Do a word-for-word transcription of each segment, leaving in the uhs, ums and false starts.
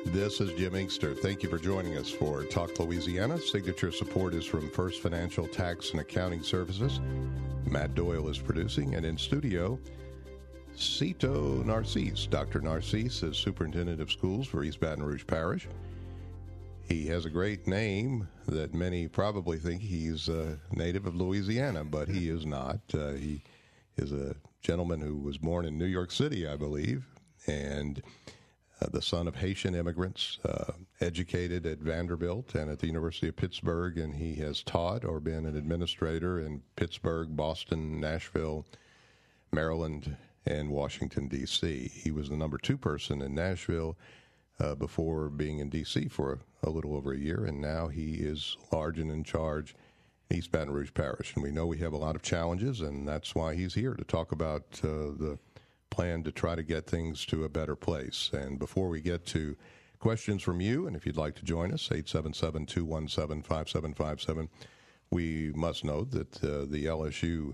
This is Jim Inkster. Thank you for joining us for Talk Louisiana. Signature support is from First Financial Tax and Accounting Services. Matt Doyle is producing, and in studio, Cito Narcisse. Doctor Narcisse is Superintendent of Schools for East Baton Rouge Parish. He has a great name that many probably think he's a native of Louisiana, but he is not. Uh, he is a gentleman who was born in New York City, I believe, and uh, the son of Haitian immigrants, uh, educated at Vanderbilt and at the University of Pittsburgh, and he has taught or been an administrator in Pittsburgh, Boston, Nashville, Maryland, and Washington, D C He was the number two person in Nashville uh, before being in D C for a, a little over a year, and now he is large and in charge in East Baton Rouge Parish. And we know we have a lot of challenges, and that's why he's here to talk about uh, the plan to try to get things to a better place. And before we get to questions from you, and if you'd like to join us, eight seven seven, two one seven, five seven five seven, we must note that uh, the L S U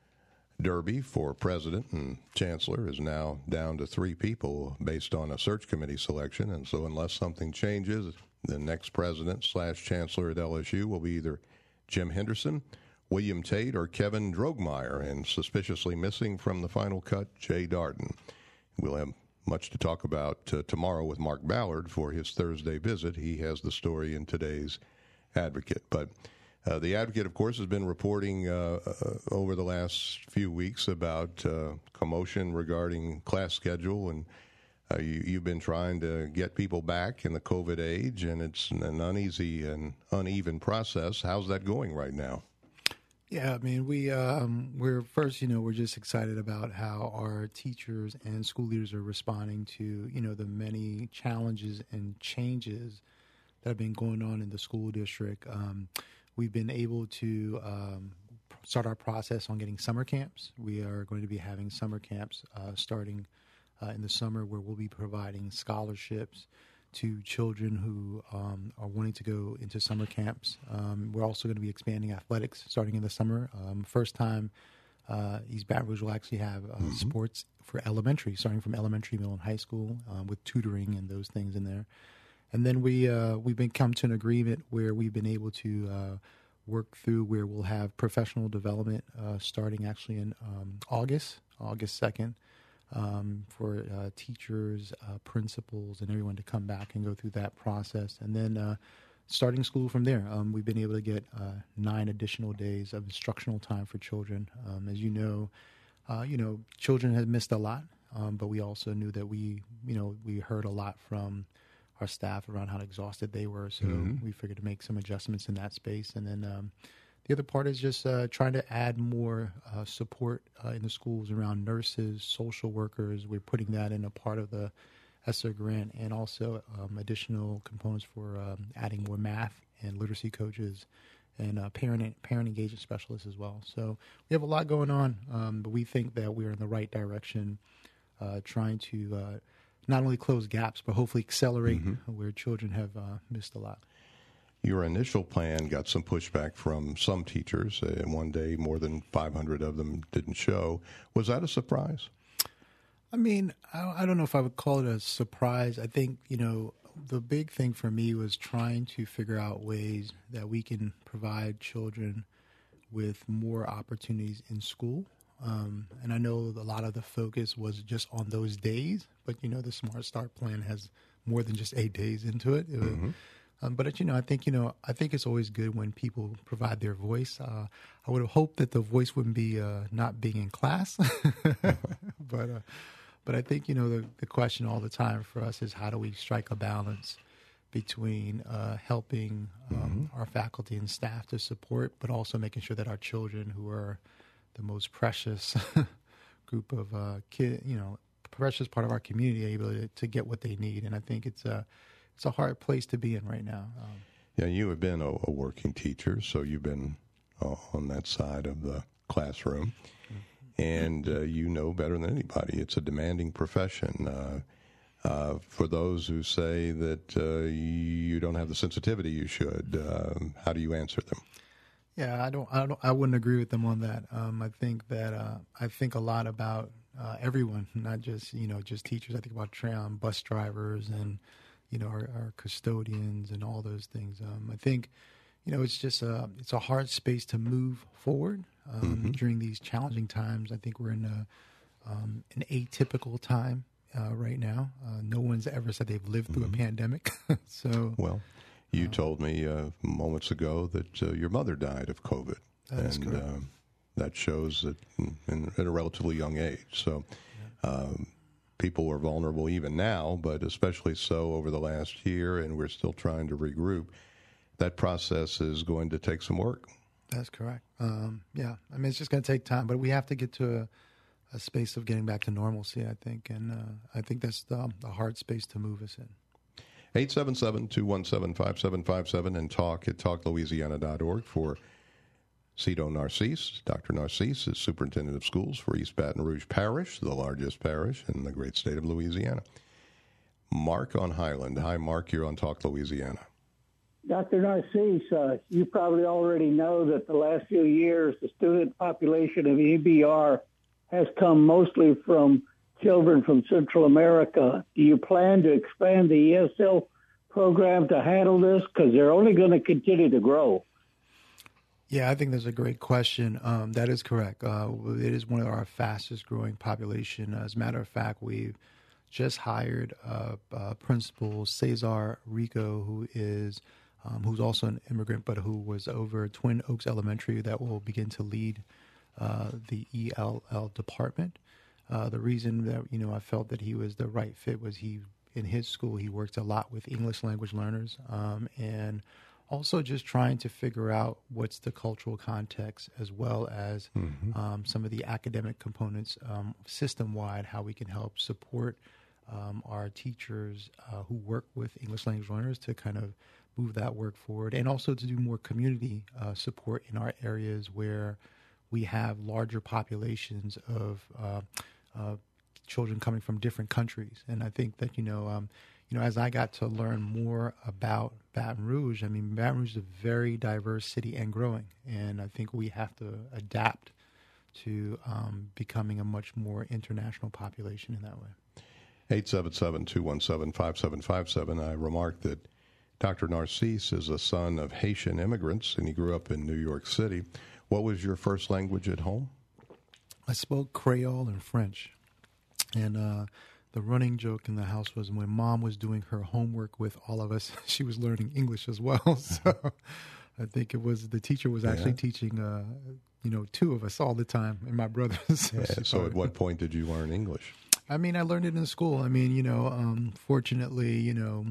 Derby for president and chancellor is now down to three people based on a search committee selection. And so unless something changes, the next president slash chancellor at L S U will be either Jim Henderson, William Tate, or Kevin Drogmeyer, and suspiciously missing from the final cut, Jay Darden. We'll have much to talk about uh, tomorrow with Mark Ballard for his Thursday visit. He has the story in today's Advocate. But uh, the Advocate, of course, has been reporting uh, uh, over the last few weeks about uh, commotion regarding class schedule, and uh, you, you've been trying to get people back in the COVID age, and it's an uneasy and uneven process. How's that going right now? Yeah, I mean, we, um, we're first, you know, we're just excited about how our teachers and school leaders are responding to, you know, the many challenges and changes that have been going on in the school district. Um, we've been able to um, start our process on getting summer camps. We are going to be having summer camps uh, starting uh, in the summer, where we'll be providing scholarships to children who um, are wanting to go into summer camps. Um, we're also going to be expanding athletics starting in the summer. Um, first time uh, East Baton Rouge will actually have uh, mm-hmm. sports for elementary, starting from elementary, middle, and high school, um, with tutoring and those things in there. And then we, uh, we've been come to an agreement where we've been able to uh, work through where we'll have professional development uh, starting actually in um, August, August second. Um, for uh, teachers, uh, principals, and everyone to come back and go through that process. And then uh, starting school from there. Um, we've been able to get uh, nine additional days of instructional time for children. Um, as you know, uh, you know, children have missed a lot, um, but we also knew that we, you know, we heard a lot from our staff around how exhausted they were. So mm-hmm. we figured to make some adjustments in that space. And then um, the other part is just uh, trying to add more uh, support uh, in the schools around nurses, social workers. We're putting that in a part of the ESSER grant, and also um, additional components for um, adding more math and literacy coaches and uh, parent parent engagement specialists as well. So we have a lot going on, um, but we think that we're in the right direction, uh, trying to uh, not only close gaps, but hopefully accelerate mm-hmm. where children have uh, missed a lot. Your initial plan got some pushback from some teachers, uh, and one day more than five hundred of them didn't show. Was that a surprise? I mean, I, I don't know if I would call it a surprise. I think, you know, the big thing for me was trying to figure out ways that we can provide children with more opportunities in school. Um, and I know a lot of the focus was just on those days, but, you know, the Smart Start plan has more than just eight days into it. It was, mm-hmm. Um, but, you know, I think, you know, I think it's always good when people provide their voice. Uh, I would have hoped that the voice wouldn't be uh, not being in class. but uh, but I think, you know, the, the question all the time for us is how do we strike a balance between uh, helping um, mm-hmm. our faculty and staff to support, but also making sure that our children, who are the most precious group of uh, kid, you know, precious part of our community, are able to, to get what they need. And I think it's a, it's a hard place to be in right now. Um, yeah, you have been a, a working teacher, so you've been uh, on that side of the classroom. Mm-hmm. And uh, you know better than anybody, it's a demanding profession. Uh, uh, for those who say that uh, you don't have the sensitivity you should, uh, how do you answer them? Yeah, I don't, I don't, I wouldn't agree with them on that. Um, I think that uh, I think a lot about uh, everyone, not just you know just teachers. I think about tram, bus drivers and you know, our, our custodians and all those things. Um, I think, you know, it's just a, it's a hard space to move forward um, mm-hmm. during these challenging times. I think we're in a, um, an atypical time uh, right now. Uh, no one's ever said they've lived through mm-hmm. a pandemic. so, well, you uh, told me uh, moments ago that uh, your mother died of COVID. That's and correct. Uh, that shows that in, at a relatively young age. So yeah. um, people were vulnerable even now, but especially so over the last year, and we're still trying to regroup. That process is going to take some work. That's correct. Um, yeah, I mean, it's just going to take time, but we have to get to a, a space of getting back to normalcy, I think, and uh, I think that's the, the hard space to move us in. eight seven seven, two one seven, five seven five seven and talk at talk louisiana dot org for Cito Narcisse. Doctor Narcisse is superintendent of schools for East Baton Rouge Parish, the largest parish in the great state of Louisiana. Mark on Highland. Hi, Mark. You're on Talk Louisiana. Doctor Narcisse, uh, you probably already know that the last few years, the student population of E B R has come mostly from children from Central America. Do you plan to expand the E S L program to handle this? Because they're only going to continue to grow. Yeah, I think that's a great question. Um, that is correct. Uh, it is one of our fastest growing population. As a matter of fact, we've just hired uh, uh, Principal Cesar Rico, who is um, who's also an immigrant, but who was over Twin Oaks Elementary, that will begin to lead uh, the E L L department. Uh, the reason that you know I felt that he was the right fit was he in his school he worked a lot with English language learners um, and. Also, just trying to figure out what's the cultural context as well as mm-hmm. um, some of the academic components um, system-wide, how we can help support um, our teachers uh, who work with English language learners to kind of move that work forward, and also to do more community uh, support in our areas where we have larger populations of uh, uh, children coming from different countries. And I think that, you know, um, you know, as I got to learn more about Baton Rouge, I mean, Baton Rouge is a very diverse city and growing. And I think we have to adapt to um, becoming a much more international population in that way. eight seven seven, two one seven, five seven five seven. I remarked that Doctor Narcisse is a son of Haitian immigrants, and he grew up in New York City. What was your first language at home? I spoke Creole and French. And uh, the running joke in the house was when Mom was doing her homework with all of us, she was learning English as well. So I think it was the teacher was actually yeah. teaching, uh, you know, two of us all the time, and my brothers. Yeah, so at what point did you learn English? I mean, I learned it in school. I mean, you know, um, fortunately, you know,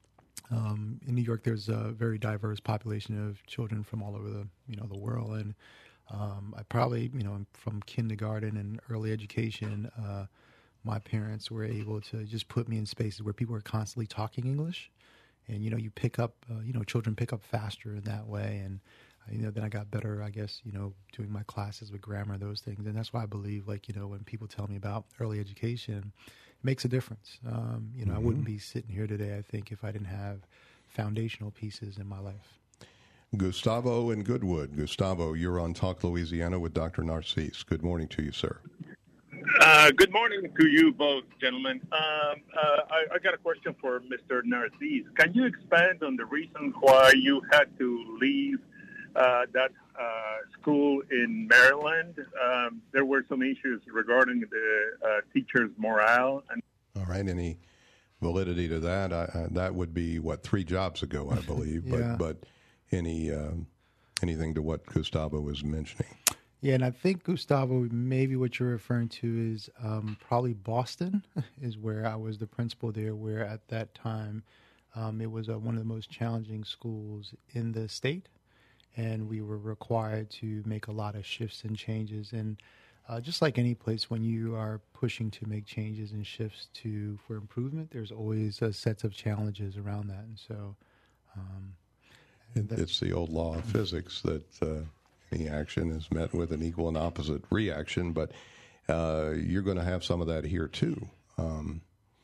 um, in New York, there's a very diverse population of children from all over the, you know, the world. And um, I probably, you know, from kindergarten and early education, uh, my parents were able to just put me in spaces where people were constantly talking English. And, you know, you pick up, uh, you know, children pick up faster in that way. And, uh, you know, then I got better, I guess, you know, doing my classes with grammar, those things. And that's why I believe, like, you know, when people tell me about early education, it makes a difference. Um, you know, mm-hmm. I wouldn't be sitting here today, I think, if I didn't have foundational pieces in my life. Gustavo in Goodwood. Gustavo, you're on Talk Louisiana with Doctor Narcisse. Good morning to you, sir. Uh, good morning to you both, gentlemen. Um, uh, I, I got a question for Mister Narcisse. Can you expand on the reason why you had to leave uh, that uh, school in Maryland? Um, there were some issues regarding the uh, teachers' morale. And- All right. Any validity to that? I, I, that would be, what, three jobs ago, I believe. yeah. But, but any um, anything to what Gustavo was mentioning? Yeah, and I think, Gustavo, maybe what you're referring to is um, probably Boston is where I was the principal there, where at that time um, it was uh, one of the most challenging schools in the state, and we were required to make a lot of shifts and changes. And uh, just like any place, when you are pushing to make changes and shifts to for improvement, there's always uh, sets of challenges around that. And so um, it, it's the old law of physics that uh, any action is met with an equal and opposite reaction, but uh, you're going to have some of that here too. Um,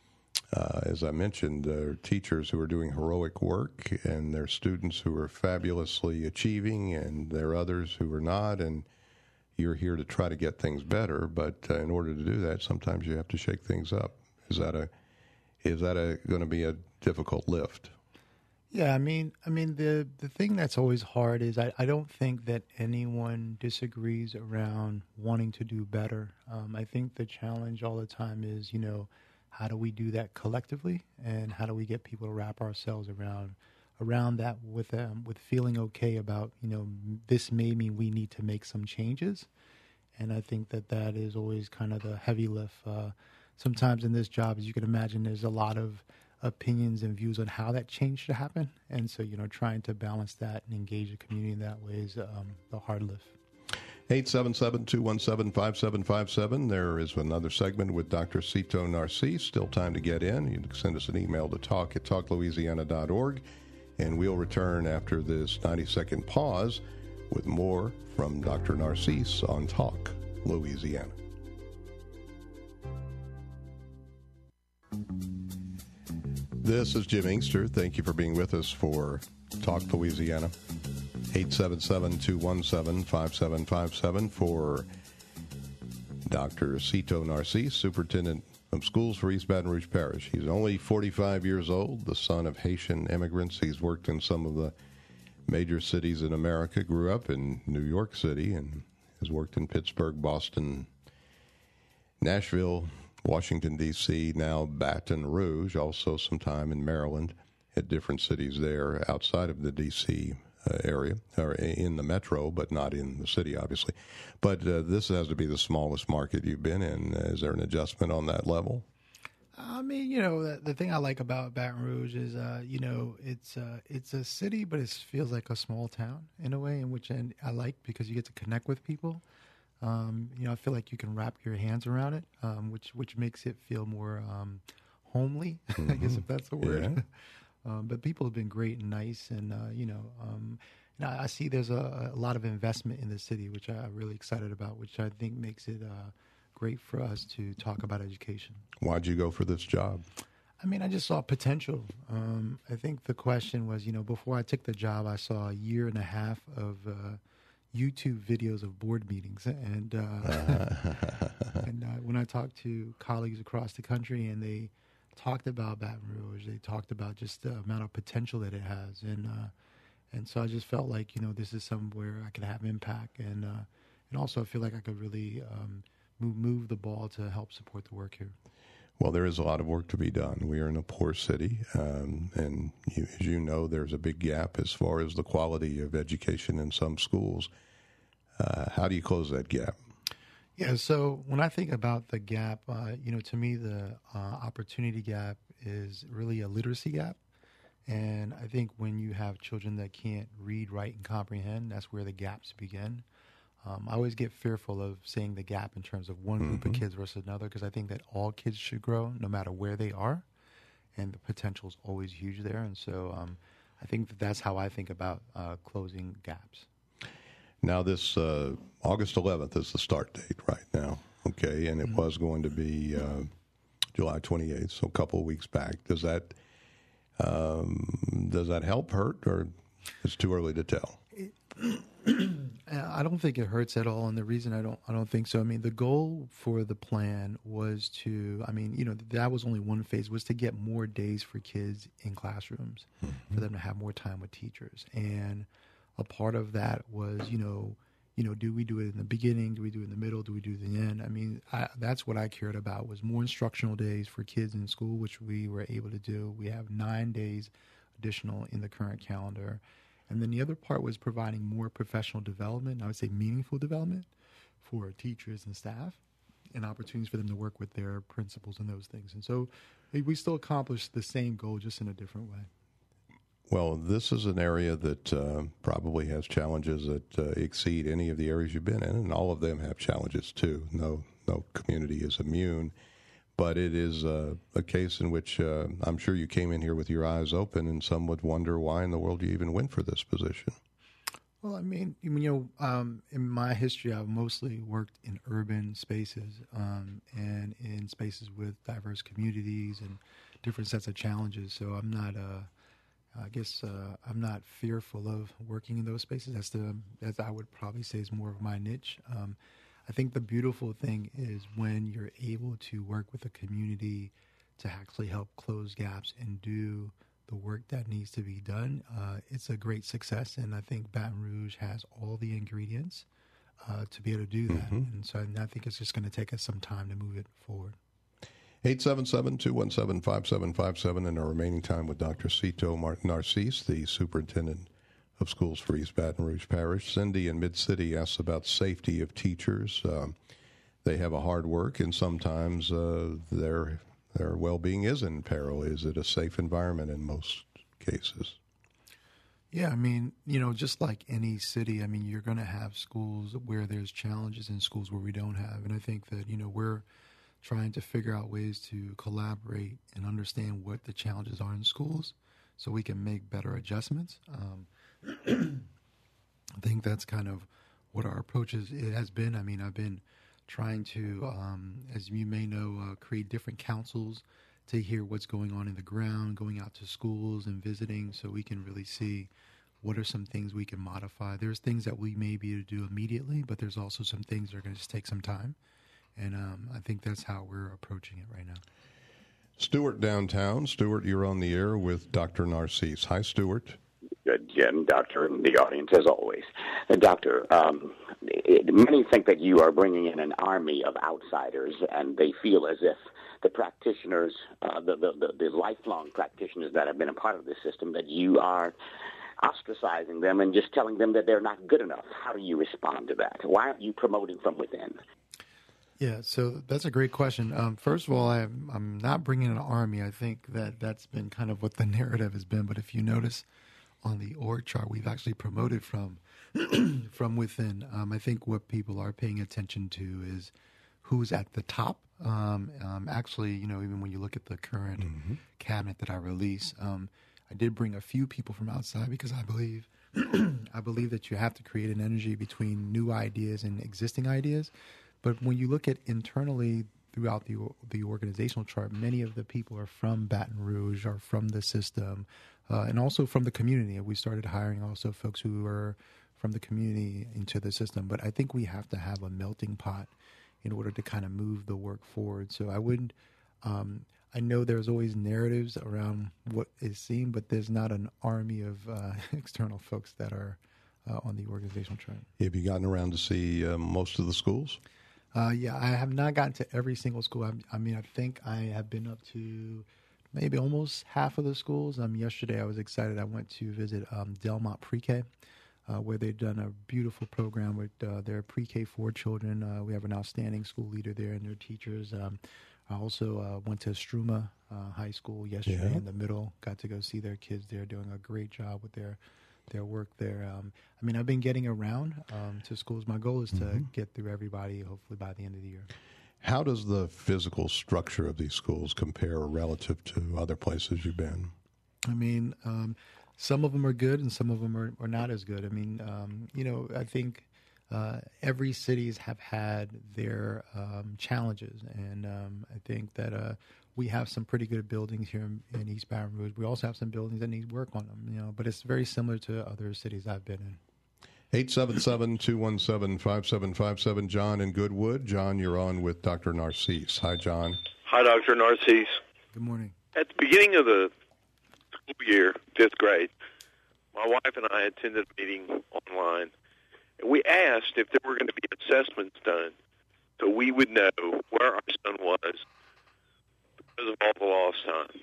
uh, as I mentioned, there are teachers who are doing heroic work, and there are students who are fabulously achieving, and there are others who are not, and you're here to try to get things better, but uh, in order to do that, sometimes you have to shake things up. Is that a Is that a, going to be a difficult lift? Yeah, I mean, I mean, the the thing that's always hard is I, I don't think that anyone disagrees around wanting to do better. Um, I think the challenge all the time is, you know, how do we do that collectively, and how do we get people to wrap ourselves around around that with um, with feeling okay about, you know, this may mean we need to make some changes, and I think that that is always kind of the heavy lift. Uh, sometimes in this job, as you can imagine, there's a lot of opinions and views on how that change should happen. And so, you know, trying to balance that and engage the community in that way is um, the hard lift. eight seven seven, two one seven, five seven five seven. There is another segment with Doctor Cito Narcisse. Still time to get in. You can send us an email to talk at talk louisiana dot org. And we'll return after this ninety-second pause with more from Doctor Narcisse on Talk Louisiana. This is Jim Inkster. Thank you for being with us for Talk Louisiana. eight seven seven, two one seven, five seven five seven for Doctor Cito Narcisse, Superintendent of Schools for East Baton Rouge Parish. He's only forty-five years old, the son of Haitian immigrants. He's worked in some of the major cities in America, grew up in New York City, and has worked in Pittsburgh, Boston, Nashville, Washington, D C, now Baton Rouge, also some time in Maryland, at different cities there outside of the D C uh, area, or in the metro, but not in the city, obviously. But uh, this has to be the smallest market you've been in. Is there an adjustment on that level? I mean, you know, the, the thing I like about Baton Rouge is, uh, you know, it's uh, it's a city, but it feels like a small town in a way, in which end I like because you get to connect with people. Um, you know, I feel like you can wrap your hands around it, um, which which makes it feel more um, homely, mm-hmm. I guess if that's the word. Yeah. um, but people have been great and nice, and uh, you know, um, and I, I see there's a, a lot of investment in the city, which I'm really excited about, which I think makes it uh, great for us to talk about education. Why'd you go for this job? I mean, I just saw potential. Um, I think the question was, you know, before I took the job, I saw a year and a half of uh, YouTube videos of board meetings, and uh, and uh, when I talked to colleagues across the country, and they talked about Baton Rouge, they talked about just the amount of potential that it has, and uh, and so I just felt like, you know, this is somewhere I could have impact, and uh, and also I feel like I could really um, move move the ball to help support the work here. Well, there is a lot of work to be done. We are in a poor city, um, and you, as you know, there's a big gap as far as the quality of education in some schools. Uh, how do you close that gap? Yeah, so when I think about the gap, uh, you know, to me, the uh, opportunity gap is really a literacy gap. And I think when you have children that can't read, write, and comprehend, that's where the gaps begin. Um, I always get fearful of saying the gap in terms of one group mm-hmm. of kids versus another, because I think that all kids should grow no matter where they are, and the potential is always huge there. And so um, I think that that's how I think about uh, closing gaps. Now, this uh, August eleventh is the start date right now, okay, and it mm-hmm. was going to be uh, July twenty-eighth, so a couple of weeks back. Does that um, does that help, hurt, or it's too early to tell? It, I don't think it hurts at all, and the reason I don't I don't think so. I mean, the goal for the plan was to, I mean, you know, that was only one phase, was to get more days for kids in classrooms, mm-hmm. for them to have more time with teachers. And a part of that was, you know, you know, do we do it in the beginning? Do we do it in the middle? Do we do it in the end? I mean, I, that's what I cared about, was more instructional days for kids in school, which we were able to do. We have nine days additional in the current calendar. And then the other part was providing more professional development, I would say meaningful development for teachers and staff, and opportunities for them to work with their principals and those things. And so we still accomplished the same goal, just in a different way. Well, this is an area that uh, probably has challenges that uh, exceed any of the areas you've been in, and all of them have challenges too. No, no community is immune. But it is uh, a case in which uh, I'm sure you came in here with your eyes open, and some would wonder why in the world you even went for this position. Well, I mean, you know, um, in my history, I've mostly worked in urban spaces um, and in spaces with diverse communities and different sets of challenges. So I'm not, uh, I guess, uh, I'm not fearful of working in those spaces. That's the, as I would probably say, is more of my niche. Um, I think the beautiful thing is when you're able to work with a community to actually help close gaps and do the work that needs to be done, uh, it's a great success. And I think Baton Rouge has all the ingredients uh, to be able to do that. Mm-hmm. And so I think it's just going to take us some time to move it forward. eight seven seven, two one seven, five seven five seven in our remaining time with Doctor Cito Narcisse, the superintendent of schools for East Baton Rouge Parish. Cindy in Mid-City asks about safety of teachers. Um, they have a hard work, and sometimes uh, their their well-being is in peril. Is it a safe environment in most cases? Yeah, I mean, you know, just like any city, I mean, you're going to have schools where there's challenges and schools where we don't have. And I think that, you know, we're trying to figure out ways to collaborate and understand what the challenges are in schools so we can make better adjustments. Um, I think that's kind of what our approach is, it has been. I mean, I've been trying to, um, as you may know, uh, create different councils to hear what's going on in the ground, going out to schools and visiting so we can really see what are some things we can modify. There's things that we may be able to do immediately, but there's also some things that are going to just take some time. And um, I think that's how we're approaching it right now. Stuart downtown. Stuart, you're on the air with Doctor Narcisse. Hi, Stuart. Good, Jen, Doctor, and the audience, as always. Uh, doctor, um, it, many think that you are bringing in an army of outsiders, and they feel as if the practitioners, uh, the, the, the, the lifelong practitioners that have been a part of this system, that you are ostracizing them and just telling them that they're not good enough. How do you respond to that? Why aren't you promoting from within? Yeah, so that's a great question. Um, first of all, I'm, I'm not bringing an army. I think that that's been kind of what the narrative has been. But if you notice on the org chart, we've actually promoted from from within. Um, I think what people are paying attention to is who's at the top. Um, um, actually, you know, even when you look at the current mm-hmm. cabinet that I release, um, I did bring a few people from outside because I believe I believe that you have to create an energy between new ideas and existing ideas. But when you look at internally throughout the the organizational chart, many of the people are from Baton Rouge, are from the system, uh, and also from the community. We started hiring also folks who are from the community into the system. But I think we have to have a melting pot in order to kind of move the work forward. So I wouldn't, um, I know there's always narratives around what is seen, but there's not an army of uh, external folks that are uh, on the organizational chart. Have you gotten around to see uh, most of the schools? Uh, yeah, I have not gotten to every single school. I, I mean, I think I have been up to maybe almost half of the schools. Um, yesterday I was excited. I went to visit um, Delmont Pre-K, uh, where they've done a beautiful program with uh, their pre-K four children. Uh, we have an outstanding school leader there and their teachers. Um, I also uh, went to Struma uh, High School yesterday yeah. in the middle. Got to go see their kids there doing a great job with their their work there. Um, I mean, I've been getting around um, to schools. My goal is to mm-hmm. get through everybody, hopefully by the end of the year. How does the physical structure of these schools compare relative to other places you've been? I mean, um, some of them are good and some of them are, are not as good. I mean, um, you know, I think uh, every cities have had their um, challenges, and um, I think that uh, we have some pretty good buildings here in, in East Baton Rouge. We also have some buildings that need work on them, you know, but it's very similar to other cities I've been in. eight seven seven, two one seven, five seven five seven. John in Goodwood. John, you're on with Doctor Narcisse. Hi, John. Hi, Doctor Narcisse. Good morning. At the beginning of the school year, fifth grade, my wife and I attended a meeting online, and we asked if there were going to be assessments done so we would know where our son was because of all the lost time.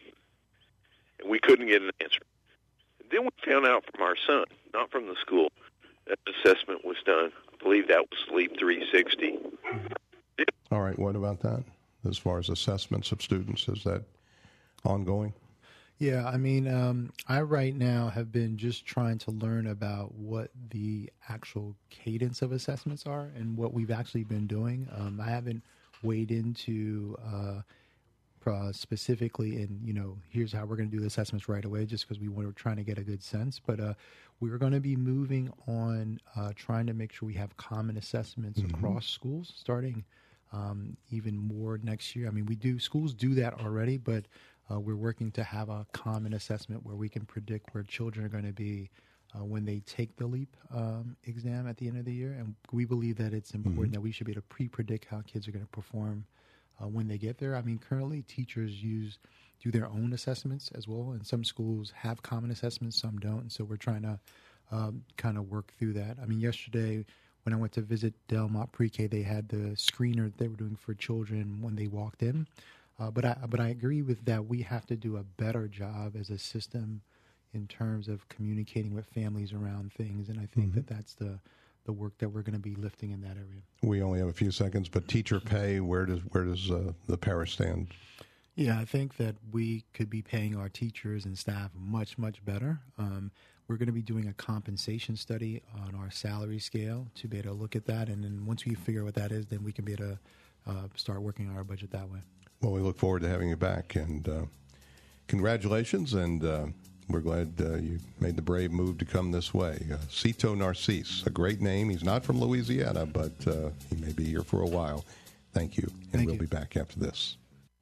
And we couldn't get an answer. And then we found out from our son, not from the school, that assessment was done. I believe that was Sleep three sixty. Yeah. All right, what about that? As far as assessments of students, is that ongoing? Yeah, I mean, um, I right now have been just trying to learn about what the actual cadence of assessments are and what we've actually been doing. Um, I haven't weighed into uh, uh, specifically in, you know, here's how we're going to do the assessments right away, just because we were trying to get a good sense. But uh, we're going to be moving on uh, trying to make sure we have common assessments mm-hmm. across schools starting um, even more next year. I mean, we do, schools do that already, but Uh, we're working to have a common assessment where we can predict where children are going to be uh, when they take the LEAP um, exam at the end of the year. And we believe that it's important mm-hmm. that we should be able to pre-predict how kids are going to perform uh, when they get there. I mean, currently teachers use do their own assessments as well, and some schools have common assessments, some don't. And so we're trying to um, kind of work through that. I mean, yesterday when I went to visit Delmont Pre-K, they had the screener that they were doing for children when they walked in. Uh, but I but I agree with that. We have to do a better job as a system in terms of communicating with families around things, and I think mm-hmm. that that's the the work that we're going to be lifting in that area. We only have a few seconds, but teacher pay, where does where does uh, the parish stand? Yeah, I think that we could be paying our teachers and staff much, much better. Um, we're going to be doing a compensation study on our salary scale to be able to look at that, and then once we figure out what that is, then we can be able to uh, start working on our budget that way. Well, we look forward to having you back, and uh, congratulations, and uh, we're glad uh, you made the brave move to come this way. Uh, Cito Narcisse, a great name. He's not from Louisiana, but uh, he may be here for a while. Thank you, and Thank we'll you. be back after this.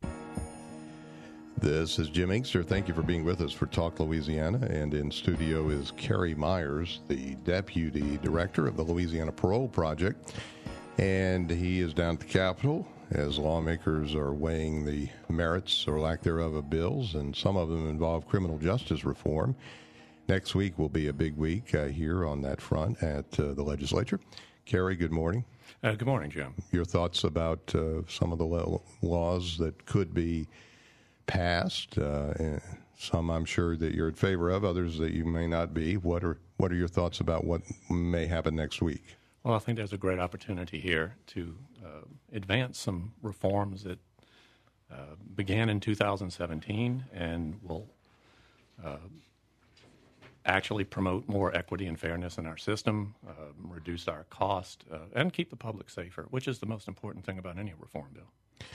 This is Jim Inkster. Thank you for being with us for Talk Louisiana, and in studio is Kerry Myers, the Deputy Director of the Louisiana Parole Project, and he is down at the Capitol as lawmakers are weighing the merits or lack thereof of bills, and some of them involve criminal justice reform. Next week will be a big week uh, here on that front at uh, the legislature. Kerry, good morning. Uh, good morning, Jim. Your thoughts about uh, some of the lo- laws that could be passed, uh, and some I'm sure that you're in favor of, others that you may not be. What are what are your thoughts about what may happen next week? Well, I think there's a great opportunity here to uh, advance some reforms that uh, began in two thousand seventeen and will uh, actually promote more equity and fairness in our system, uh, reduce our cost, uh, and keep the public safer, which is the most important thing about any reform bill.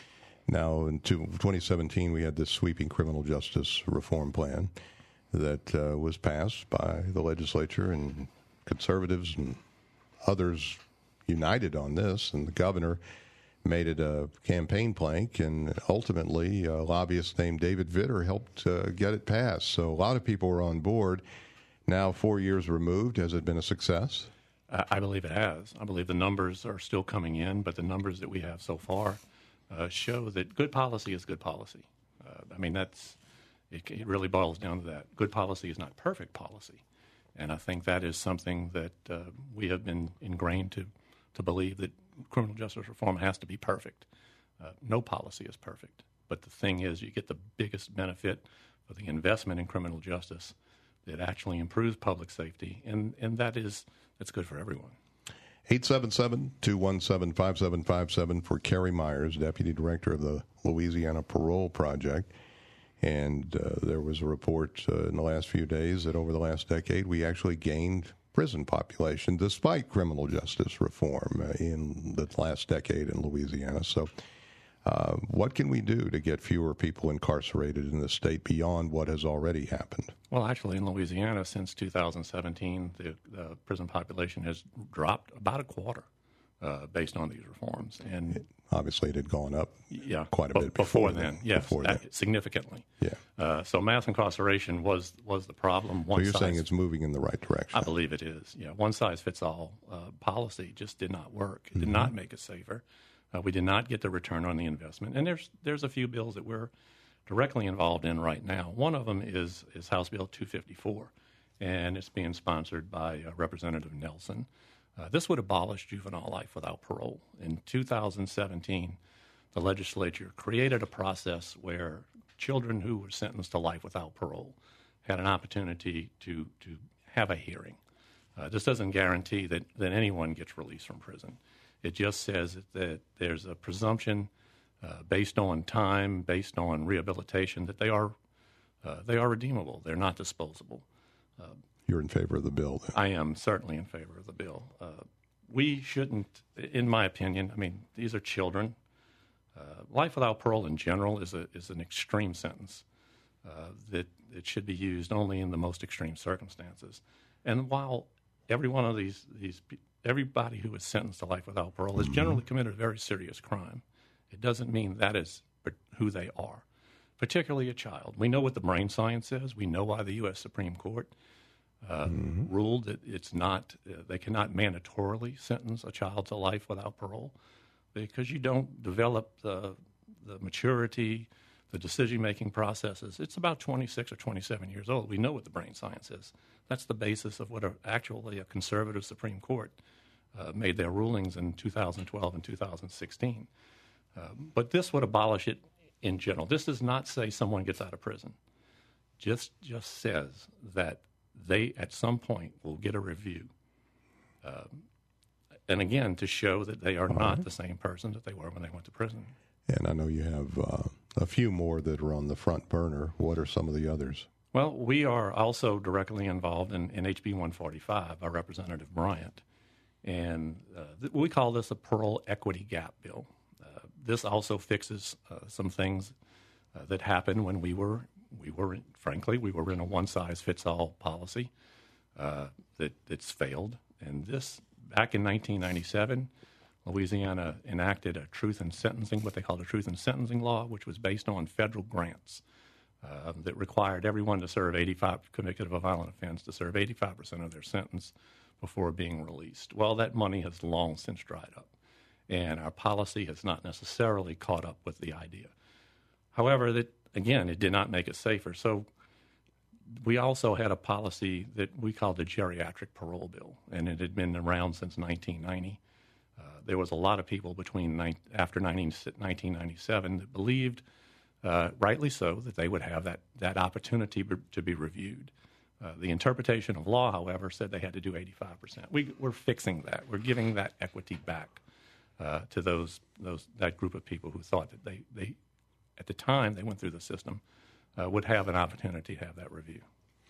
Now, in twenty seventeen, we had this sweeping criminal justice reform plan that uh, was passed by the legislature, and conservatives and others united on this, and the governor made it a campaign plank, and ultimately a lobbyist named David Vitter helped uh, get it passed. So a lot of people were on board. Now, four years removed, has it been a success? Uh, I believe it has. I believe the numbers are still coming in, but the numbers that we have so far Uh, show that good policy is good policy. Uh, I mean, that's it, it really boils down to that. Good policy is not perfect policy. And I think that is something that uh, we have been ingrained to, to believe that criminal justice reform has to be perfect. Uh, no policy is perfect. But the thing is, you get the biggest benefit of the investment in criminal justice that actually improves public safety, and, and that is that's good for everyone. eight seven seven, two one seven, five seven five seven for Kerry Myers, Deputy Director of the Louisiana Parole Project. And uh, there was a report uh, in the last few days that over the last decade we actually gained prison population despite criminal justice reform uh, in the last decade in Louisiana. So uh, what can we do to get fewer people incarcerated in the state beyond what has already happened? Well, actually, in Louisiana, since two thousand seventeen, the uh, prison population has dropped about a quarter uh, based on these reforms. And it, obviously, it had gone up yeah, quite a b- bit before, before then. then. Yes, before uh, then. significantly. Yeah. Uh, so mass incarceration was was the problem. One so you're size, saying it's moving in the right direction? I believe it is. Yeah, one size fits all uh, policy just did not work. It did mm-hmm. not make us safer. Uh, we did not get the return on the investment. And there's there's a few bills that we're directly involved in right now. One of them is is House Bill two fifty-four, and it's being sponsored by uh, Representative Nelson. Uh, this would abolish juvenile life without parole. In two thousand seventeen, the legislature created a process where children who were sentenced to life without parole had an opportunity to to have a hearing. Uh, this doesn't guarantee that, that anyone gets released from prison. It just says that, that there's a presumption uh, based on time, based on rehabilitation, that they are uh, they are redeemable. They're not disposable. Uh, You're in favor of the bill, then? I am certainly in favor of the bill. Uh, we shouldn't, in my opinion, I mean, these are children. Uh, life without parole in general is a is an extreme sentence uh, that it should be used only in the most extreme circumstances. And while every one of these these everybody who is sentenced to life without parole has generally committed a very serious crime, it doesn't mean that is who they are, particularly a child. We know what the brain science is. We know why the U S Supreme Court uh, mm-hmm. ruled that it's not uh, they cannot mandatorily sentence a child to life without parole, because you don't develop the the maturity, the decision-making processes. It's about twenty-six or twenty-seven years old. We know what the brain science is. That's the basis of what a, actually a conservative Supreme Court uh, made their rulings in two thousand twelve and two thousand sixteen. Uh, but this would abolish it in general. This does not say someone gets out of prison. Just just says that they, at some point, will get a review. Uh, and again, to show that they are not the same person that they were when they went to prison. And I know you have uh, a few more that are on the front burner. What are some of the others? Well, we are also directly involved in, in H B one forty-five by Representative Bryant. And uh, th- we call this a parole equity gap bill. Uh, this also fixes uh, some things uh, that happened when we were, we were in, frankly, we were in a one-size-fits-all policy uh, that that's failed. And this, back in nineteen ninety-seven, Louisiana enacted a truth in sentencing, what they called a truth in sentencing law, which was based on federal grants uh, that required everyone to serve eighty-five, convicted of a violent offense, to serve eighty-five percent of their sentence before being released. Well, that money has long since dried up, and our policy has not necessarily caught up with the idea. However, that again, it did not make it safer. So we also had a policy that we called the geriatric parole bill, and it had been around since nineteen ninety. Uh, there was a lot of people between ni- after nineteen ninety-seven that believed, uh, rightly so, that they would have that, that opportunity be, to be reviewed. Uh, the interpretation of law, however, said they had to do eighty-five percent. We, we're fixing that. We're giving that equity back uh, to those those that group of people who thought that they, they at the time they went through the system, uh, would have an opportunity to have that review.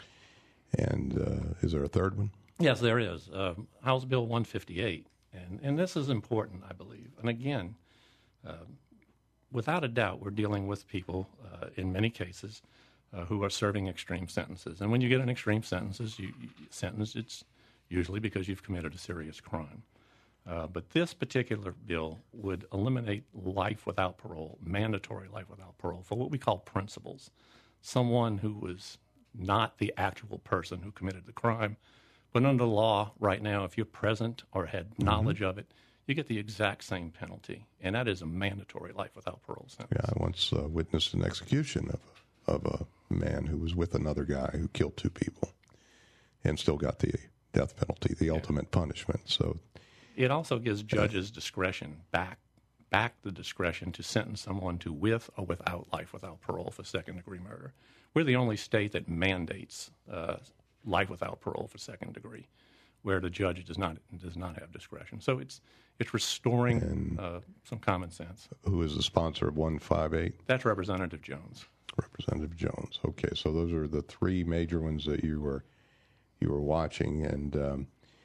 And uh, is there a third one? Yes, there is. Um, House Bill one fifty-eight. And, and this is important, I believe. And again, uh, without a doubt, we're dealing with people, uh, in many cases, uh, who are serving extreme sentences. And when you get an extreme sentences, you, you, sentence, it's usually because you've committed a serious crime. Uh, but this particular bill would eliminate life without parole, mandatory life without parole, for what we call principals. Someone who was not the actual person who committed the crime. But under the law right now, if you're present or had knowledge mm-hmm. of it, you get the exact same penalty, and that is a mandatory life without parole sentence. Yeah, I once uh, witnessed an execution of a, of a man who was with another guy who killed two people and still got the death penalty, the yeah. ultimate punishment. So it also gives judges discretion, back back the discretion to sentence someone to with or without life without parole for second-degree murder. We're the only state that mandates uh, life without parole for second degree, where the judge does not does not have discretion. So it's it's restoring uh, some common sense. Who is the sponsor of one fifty-eight? That's Representative Jones. Representative Jones. Okay, so those are the three major ones that you were you were watching, and um,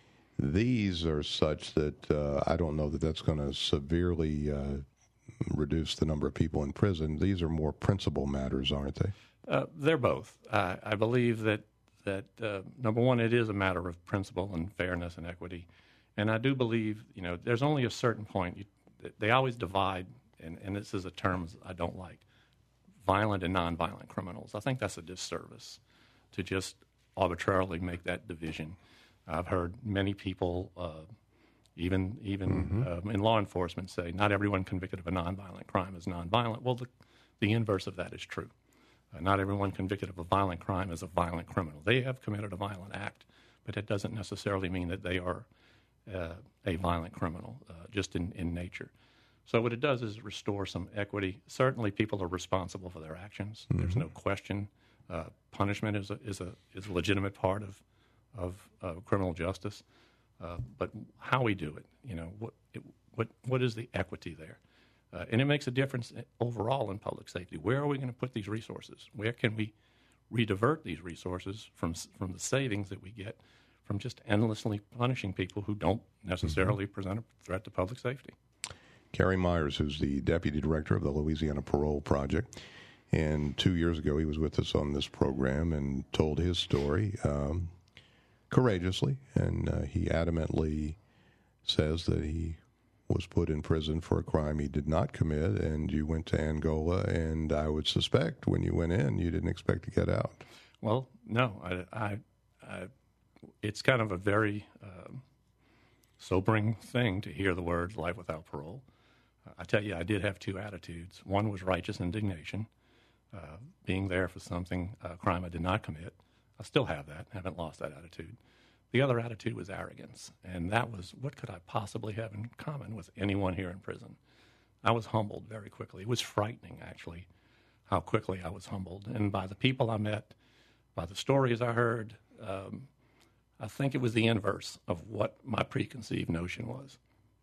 these are such that uh, I don't know that that's going to severely uh, reduce the number of people in prison. These are more principal matters, aren't they? Uh, they're both. Uh, I believe that. that, uh, number one, it is a matter of principle and fairness and equity. And I do believe, you know, there's only a certain point. You, they always divide, and, and this is a term I don't like, violent and nonviolent criminals. I think that's a disservice to just arbitrarily make that division. I've heard many people, uh, even even mm-hmm. uh, in law enforcement, say not everyone convicted of a nonviolent crime is nonviolent. Well, the, the inverse of that is true. Uh, not everyone convicted of a violent crime is a violent criminal. They have committed a violent act, but it doesn't necessarily mean that they are uh, a violent criminal, uh, just in, in nature. So what it does is restore some equity. Certainly people are responsible for their actions. Mm-hmm. There's no question. Uh, punishment is a, is a is a legitimate part of, of uh, criminal justice. Uh, but how we do it, you know, what it, what what is the equity there? Uh, and it makes a difference overall in public safety. Where are we going to put these resources? Where can we redivert these resources from from the savings that we get from just endlessly punishing people who don't necessarily mm-hmm. present a threat to public safety? Kerry Myers, who's the Deputy Director of the Louisiana Parole Project, and two years ago he was with us on this program and told his story um, courageously, and uh, he adamantly says that he was put in prison for a crime he did not commit, and you went to Angola, and I would suspect when you went in, you didn't expect to get out. Well, no. I, I, I, it's kind of a very uh, sobering thing to hear the words life without parole. I tell you, I did have two attitudes. One was righteous indignation, uh, being there for something, a crime I did not commit. I still have that, haven't lost that attitude. The other attitude was arrogance, and that was, what could I possibly have in common with anyone here in prison? I was humbled very quickly. It was frightening, actually, how quickly I was humbled. And by the people I met, by the stories I heard, um, I think it was the inverse of what my preconceived notion was.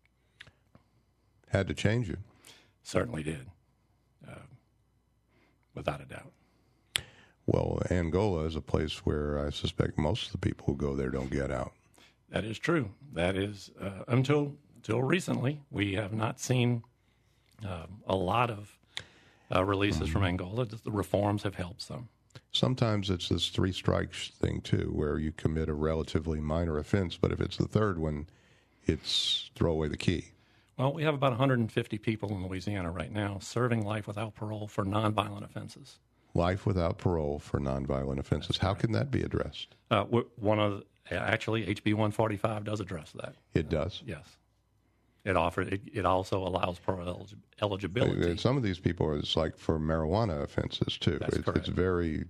Had to change you. Certainly did, uh, without a doubt. Well, Angola is a place where I suspect most of the people who go there don't get out. That is true. That is, uh, until until recently, we have not seen uh, a lot of uh, releases mm-hmm. from Angola. The reforms have helped some. Sometimes it's this three strikes thing, too, where you commit a relatively minor offense, but if it's the third one, it's throw away the key. Well, we have about one hundred fifty people in Louisiana right now serving life without parole for nonviolent offenses. Life without parole for nonviolent offenses. How can that be addressed? Uh, one of the, actually, H B one forty-five does address that. It does? Uh, yes. It offers. It, it also allows parole eligibility. And some of these people are, it's like for marijuana offenses, too. That's it's, correct. It's very,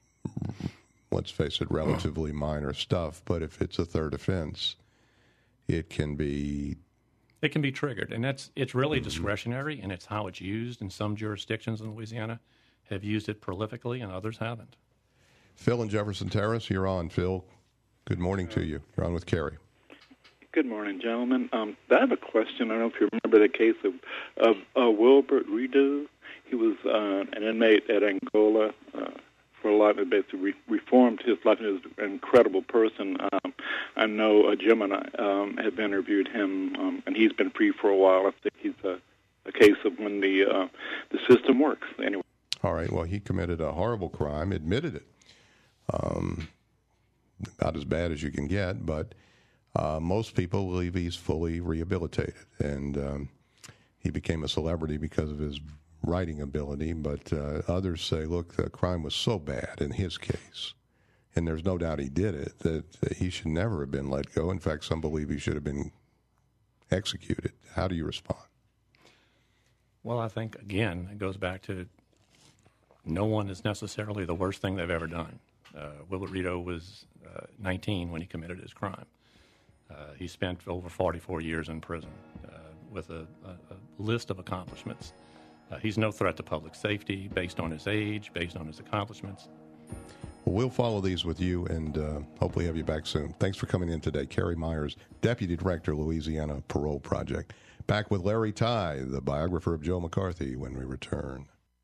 let's face it, relatively minor stuff. But if it's a third offense, it can be... It can be triggered. And that's it's really discretionary, and it's how it's used. In some jurisdictions in Louisiana have used it prolifically, and others haven't. Phil in Jefferson Terrace, you're on. Phil, good morning to you. You're on with Kerry. Good morning, gentlemen. Um, I have a question. I don't know if you remember the case of, of uh, Wilbert Redu. He was uh, an inmate at Angola uh, for a lot of basically re- reformed his life. He was an incredible person. Um, I know uh, Jim and I um, have interviewed him, um, and he's been free for a while. I think he's a, a case of when the uh, the system works. Anyway. All right. Well, he committed a horrible crime, admitted it. Um, about as bad as you can get, but uh, most people believe he's fully rehabilitated. And um, he became a celebrity because of his writing ability, but uh, others say, look, the crime was so bad in his case, and there's no doubt he did it, that, that he should never have been let go. In fact, some believe he should have been executed. How do you respond? Well, I think, again, it goes back to no one is necessarily the worst thing they've ever done. Uh, Wilbert Redu was uh, nineteen when he committed his crime. Uh, he spent over forty-four years in prison uh, with a, a, a list of accomplishments. Uh, he's no threat to public safety based on his age, based on his accomplishments. Well, we'll follow these with you and uh, hopefully have you back soon. Thanks for coming in today. Kerry Myers, Deputy Director, Louisiana Parole Project. Back with Larry Tye, the biographer of Joe McCarthy, when we return.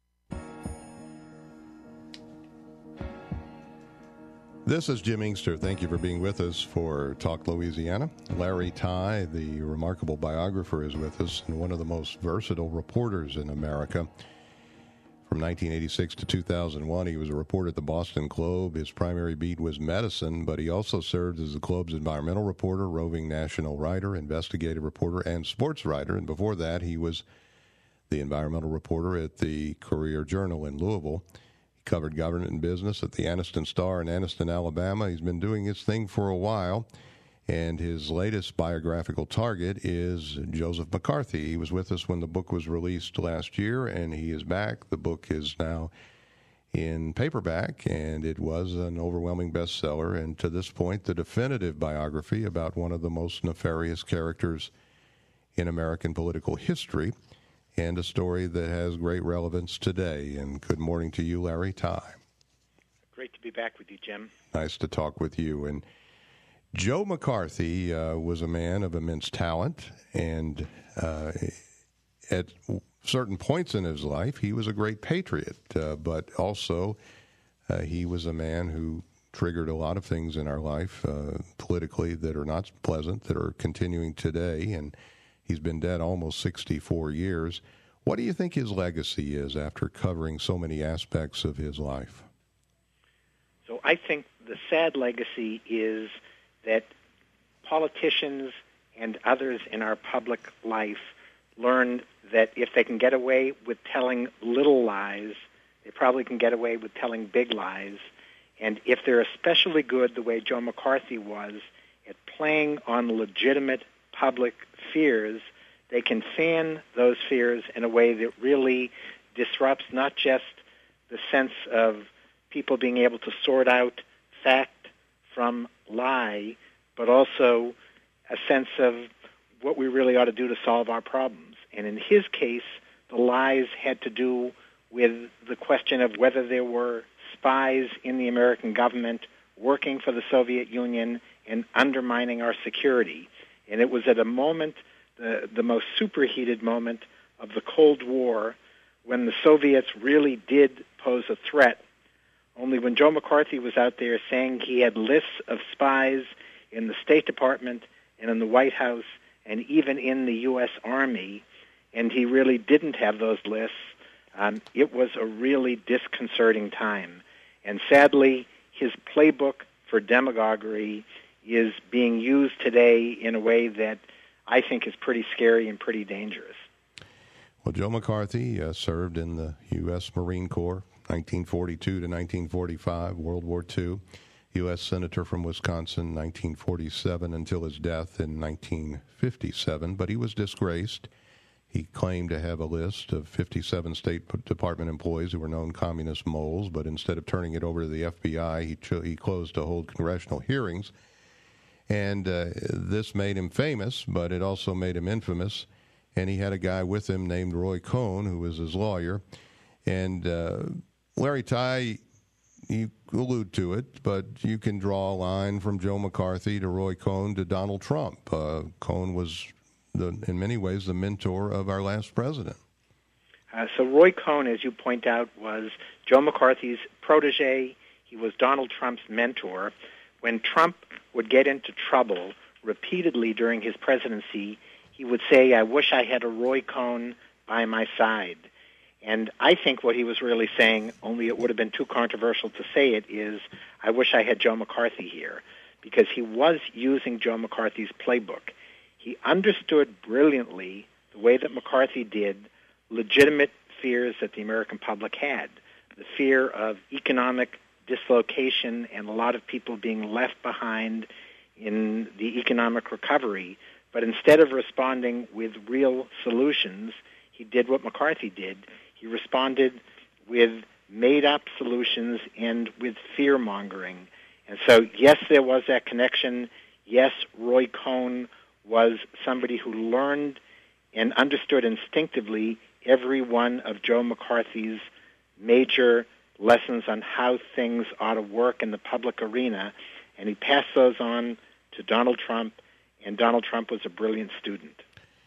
This is Jim Inkster. Thank you for being with us for Talk Louisiana. Larry Tye, the remarkable biographer, is with us, and one of the most versatile reporters in America. From nineteen eighty-six to two thousand one, he was a reporter at the Boston Globe. His primary beat was medicine, but he also served as the Globe's environmental reporter, roving national writer, investigative reporter, and sports writer. And before that, he was the environmental reporter at the Courier-Journal in Louisville. Covered government and business at the Anniston Star in Anniston, Alabama. He's been doing his thing for a while, and his latest biographical target is Joseph McCarthy. He was with us when the book was released last year, and he is back. The book is now in paperback, and it was an overwhelming bestseller, and to this point, the definitive biography about one of the most nefarious characters in American political history, and a story that has great relevance today. And good morning to you, Larry Tye. Great to be back with you, Jim. Nice to talk with you. And Joe McCarthy uh, was a man of immense talent, and uh, at certain points in his life, he was a great patriot, uh, but also uh, he was a man who triggered a lot of things in our life uh, politically that are not pleasant, that are continuing today, and he's been dead almost sixty-four years. What do you think his legacy is after covering so many aspects of his life? So I think the sad legacy is that politicians and others in our public life learned that if they can get away with telling little lies, they probably can get away with telling big lies. And if they're especially good, the way Joe McCarthy was, at playing on legitimate public fears, they can fan those fears in a way that really disrupts not just the sense of people being able to sort out fact from lie, but also a sense of what we really ought to do to solve our problems. And in his case, the lies had to do with the question of whether there were spies in the American government working for the Soviet Union and undermining our security. And it was at a moment, the, the most superheated moment of the Cold War, when the Soviets really did pose a threat. Only when Joe McCarthy was out there saying he had lists of spies in the State Department and in the White House and even in the U S Army, and he really didn't have those lists, um, it was a really disconcerting time. And sadly, his playbook for demagoguery is being used today in a way that I think is pretty scary and pretty dangerous. Well, Joe McCarthy uh, served in the U S Marine Corps, nineteen forty-two to nineteen forty-five, World War Two, U S Senator from Wisconsin, nineteen forty-seven until his death in nineteen fifty-seven, but he was disgraced. He claimed to have a list of fifty-seven State Department employees who were known communist moles, but instead of turning it over to the F B I, he, cho- he closed to hold congressional hearings. And uh, this made him famous, but it also made him infamous. And he had a guy with him named Roy Cohn, who was his lawyer. And uh, Larry Tye, you allude to it, but you can draw a line from Joe McCarthy to Roy Cohn to Donald Trump. Uh, Cohn was, the, in many ways, the mentor of our last president. Uh, so Roy Cohn, as you point out, was Joe McCarthy's protege. He was Donald Trump's mentor. When Trump would get into trouble repeatedly during his presidency, he would say, "I wish I had a Roy Cohn by my side." And I think what he was really saying, only it would have been too controversial to say it, is, "I wish I had Joe McCarthy here," because he was using Joe McCarthy's playbook. He understood brilliantly, the way that McCarthy did, legitimate fears that the American public had, the fear of economic dislocation and a lot of people being left behind in the economic recovery. But instead of responding with real solutions, he did what McCarthy did. He responded with made-up solutions and with fear-mongering. And so, yes, there was that connection. Yes, Roy Cohn was somebody who learned and understood instinctively every one of Joe McCarthy's major lessons on how things ought to work in the public arena, and he passed those on to Donald Trump, and Donald Trump was a brilliant student.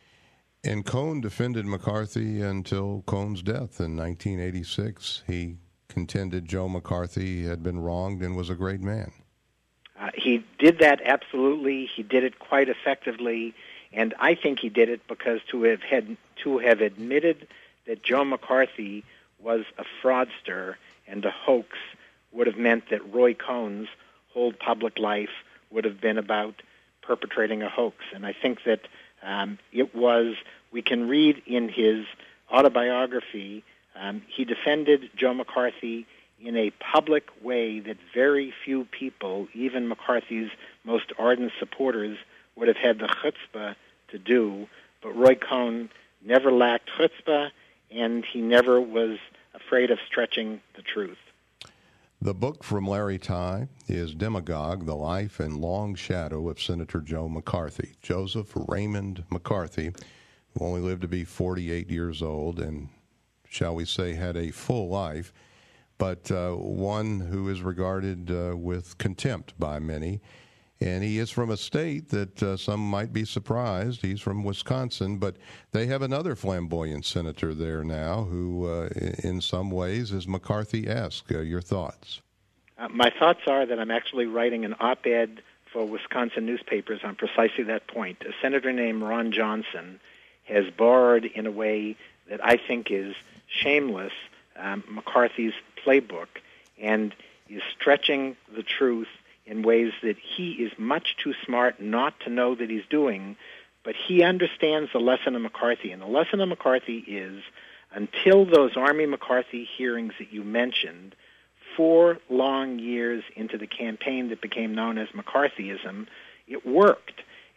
And Cohn defended McCarthy until Cohn's death in nineteen eighty-six. He contended Joe McCarthy had been wronged and was a great man. Uh, he did that absolutely. He did it quite effectively, and I think he did it because to have had to have admitted that Joe McCarthy was a fraudster and a hoax would have meant that Roy Cohn's whole public life would have been about perpetrating a hoax. And I think that um, it was, we can read in his autobiography, um, he defended Joe McCarthy in a public way that very few people, even McCarthy's most ardent supporters, would have had the chutzpah to do. But Roy Cohn never lacked chutzpah, and he never was afraid of stretching the truth. The book from Larry Tye is Demagogue, The Life and Long Shadow of Senator Joe McCarthy. Joseph Raymond McCarthy, who only lived to be forty-eight years old and, shall we say, had a full life, but uh, one who is regarded uh, with contempt by many. And he is from a state that uh, some might be surprised. He's from Wisconsin, but they have another flamboyant senator there now who, uh, in some ways, is McCarthy-esque. Uh, your thoughts? Uh, my thoughts are that I'm actually writing an op-ed for Wisconsin newspapers on precisely that point. A senator named Ron Johnson has borrowed, in a way that I think is shameless, um, McCarthy's playbook, and is stretching the truth in ways that he is much too smart not to know that he's doing, but he understands the lesson of McCarthy. And the lesson of McCarthy is, until those Army McCarthy hearings that you mentioned, four long years into the campaign that became known as McCarthyism, it worked.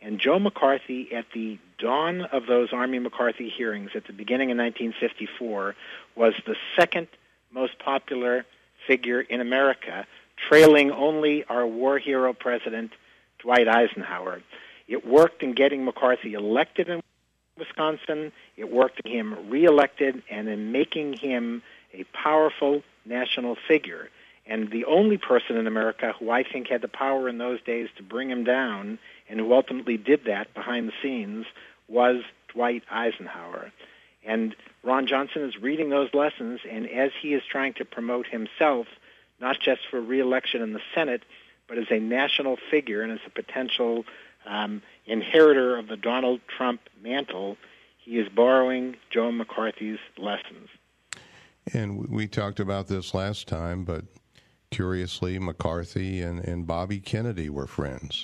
And Joe McCarthy, at the dawn of those Army McCarthy hearings at the beginning of nineteen fifty-four, was the second most popular figure in America, trailing only our war hero president, Dwight Eisenhower. It worked in getting McCarthy elected in Wisconsin. It worked in him reelected and in making him a powerful national figure. And the only person in America who I think had the power in those days to bring him down, and who ultimately did that behind the scenes, was Dwight Eisenhower. And Ron Johnson is reading those lessons, and as he is trying to promote himself, not just for re-election in the Senate, but as a national figure and as a potential um, inheritor of the Donald Trump mantle, he is borrowing Joe McCarthy's lessons. And we talked about this last time, but curiously, McCarthy and, and Bobby Kennedy were friends.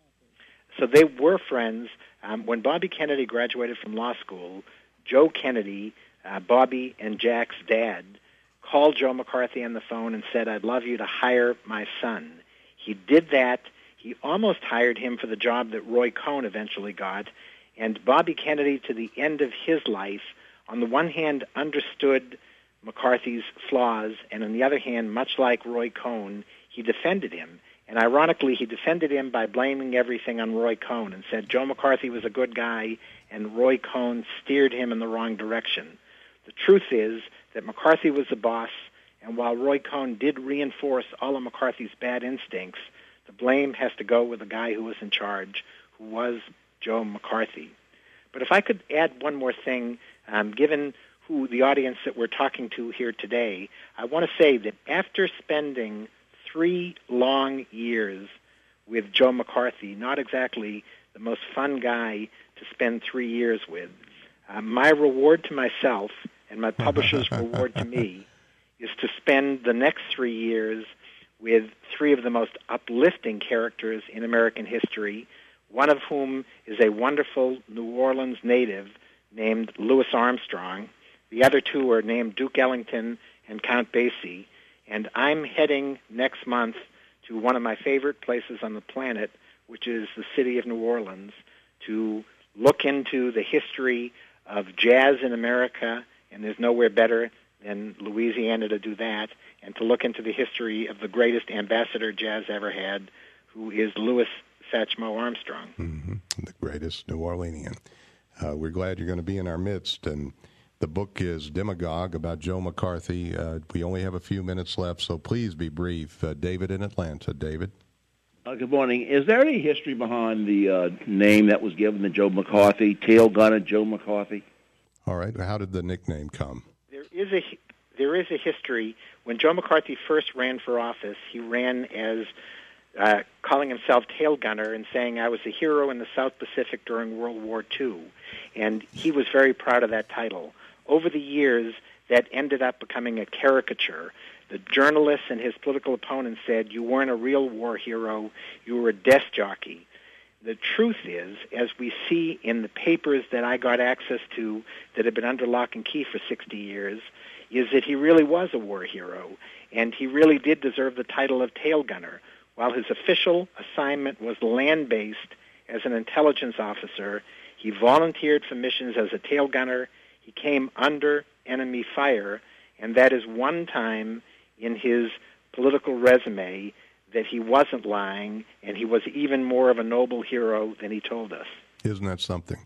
So they were friends. Um, when Bobby Kennedy graduated from law school, Joe Kennedy, uh, Bobby and Jack's dad, called Joe McCarthy on the phone and said, "I'd love you to hire my son." He did that. He almost hired him for the job that Roy Cohn eventually got. And Bobby Kennedy, to the end of his life, on the one hand, understood McCarthy's flaws, and on the other hand, much like Roy Cohn, he defended him. And ironically, he defended him by blaming everything on Roy Cohn and said Joe McCarthy was a good guy and Roy Cohn steered him in the wrong direction. The truth is that McCarthy was the boss, and while Roy Cohn did reinforce all of McCarthy's bad instincts, the blame has to go with the guy who was in charge, who was Joe McCarthy. But if I could add one more thing, um, given who the audience that we're talking to here today, I want to say that after spending three long years with Joe McCarthy, not exactly the most fun guy to spend three years with, uh, my reward to myself and my publisher's reward to me is to spend the next three years with three of the most uplifting characters in American history, one of whom is a wonderful New Orleans native named Louis Armstrong. The other two are named Duke Ellington and Count Basie. And I'm heading next month to one of my favorite places on the planet, which is the city of New Orleans, to look into the history of jazz in America, and there's nowhere better than Louisiana to do that, and to look into the history of the greatest ambassador jazz ever had, who is Louis Satchmo Armstrong. Mm-hmm. The greatest New Orleanian. Uh, we're glad you're going to be in our midst, and the book is Demagogue, about Joe McCarthy. Uh, we only have a few minutes left, so please be brief. Uh, David in Atlanta. David? Uh, good morning. Is there any history behind the uh, name that was given to Joe McCarthy, Tail Gunner Joe McCarthy? All right. How did the nickname come? There is a there is a history. When Joe McCarthy first ran for office, he ran as uh, calling himself Tail Gunner and saying, "I was a hero in the South Pacific during World War Two," and he was very proud of that title. Over the years, that ended up becoming a caricature. The journalists and his political opponents said, "You weren't a real war hero, you were a desk jockey." The truth is, as we see in the papers that I got access to that have been under lock and key for sixty years, is that he really was a war hero, and he really did deserve the title of Tail Gunner. While his official assignment was land-based as an intelligence officer, he volunteered for missions as a tail gunner. He came under enemy fire, and that is one time in his political resume that he wasn't lying, and he was even more of a noble hero than he told us. Isn't that something?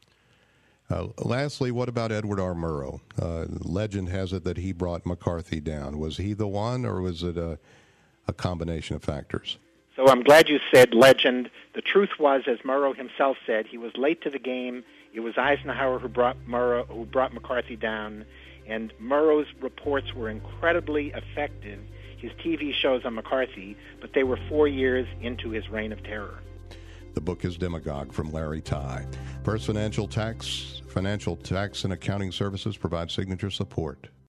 Uh, lastly, what about Edward R. Murrow? Uh, legend has it that he brought McCarthy down. Was he the one, or was it a, a combination of factors? So I'm glad you said legend. The truth was, as Murrow himself said, he was late to the game. It was Eisenhower who brought Murrow, who brought McCarthy down, and Murrow's reports were incredibly effective, his T V shows on McCarthy, but they were four years into his reign of terror. The book is Demagogue from Larry Tye. First Financial Tax, Financial Tax and Accounting Services provide signature support.